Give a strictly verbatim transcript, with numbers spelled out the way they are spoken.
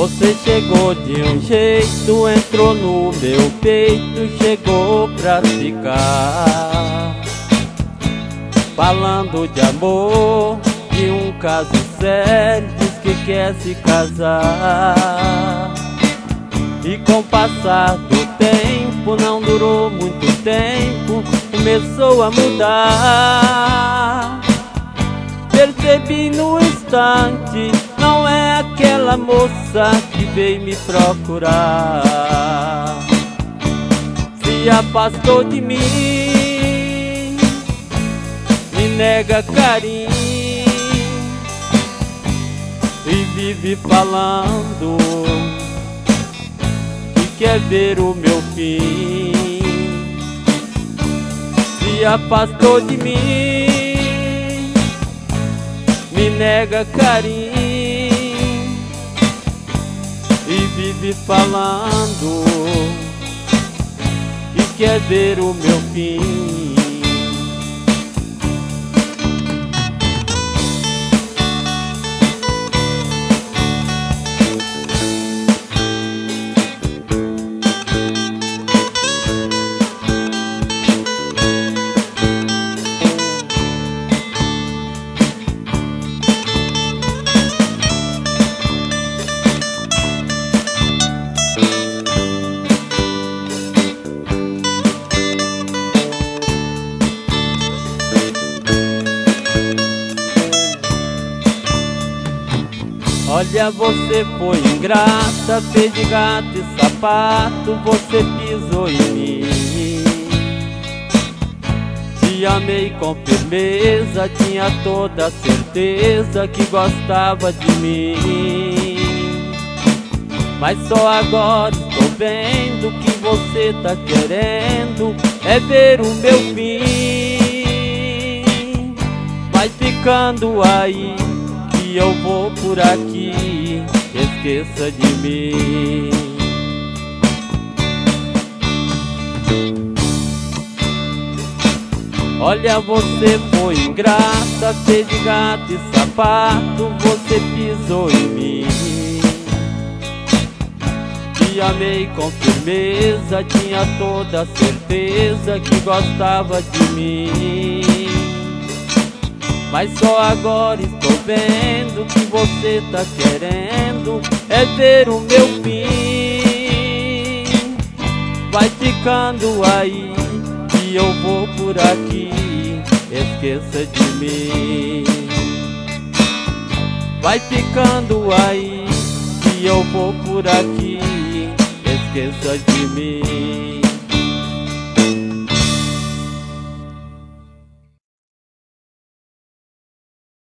Você chegou de um jeito, entrou no meu peito, chegou pra ficar, falando de amor, de um caso sério, diz que quer se casar. E com o passar do tempo, não durou muito tempo, começou a mudar. Percebi no instante, não é aquela moça que veio me procurar. Se afastou de mim, me nega carinho e vive falando que quer ver o meu fim. Se afastou de mim, me nega carinho e vive falando que quer ver o meu fim. Olha, você foi ingrata, fez de gato e sapato, você pisou em mim. Te amei com firmeza, tinha toda a certeza que gostava de mim. Mas só agora estou vendo que você tá querendo é ver o meu fim. Vai ficando aí, eu vou por aqui, esqueça de mim. Olha, você foi ingrata, fez de gato e sapato, você pisou em mim. Te amei com firmeza, tinha toda a certeza que gostava de mim. Mas só agora estou vendo que você tá querendo é ver o meu fim. Vai ficando aí que eu vou por aqui, esqueça de mim. Vai ficando aí que eu vou por aqui, esqueça de mim.